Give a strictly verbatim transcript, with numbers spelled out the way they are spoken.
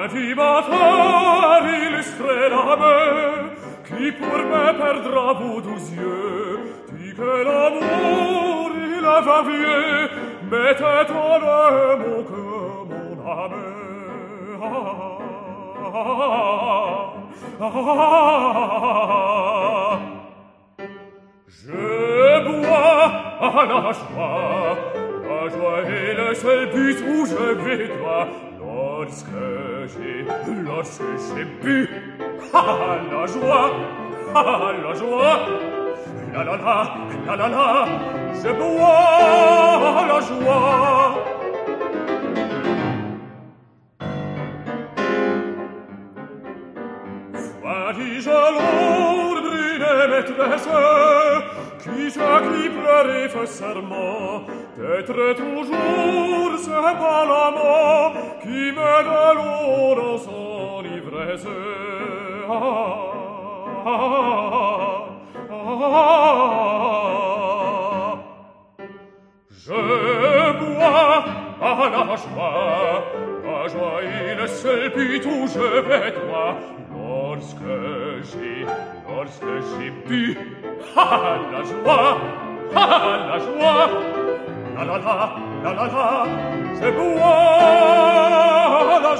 Un vivateur illustre l'âme qui pour me perdra vos douze yeux, dit que l'amour il va vieux, mettait en mon cœur mon âme. Ah, ah, ah, ah. Je bois à la joie, la joie est le seul but où je vais droit. Lorsque j'ai, lorsque j'ai bu, ah, la joie, ah, la joie, la la la, la la la, je bois la joie. Vois-je l'ordre d'une maîtresse qui qui pleurait fait serment d'être toujours ce pas l'amant qui me donne l'eau dans son ivresse. Ah, ah, ah, ah. Je bois à la joie, la joie est le seul but où je vais droit. Lorsque j'ai, lorsque j'ai bu, ah, la joie, ah, la joie, la la la, la la la, je bois la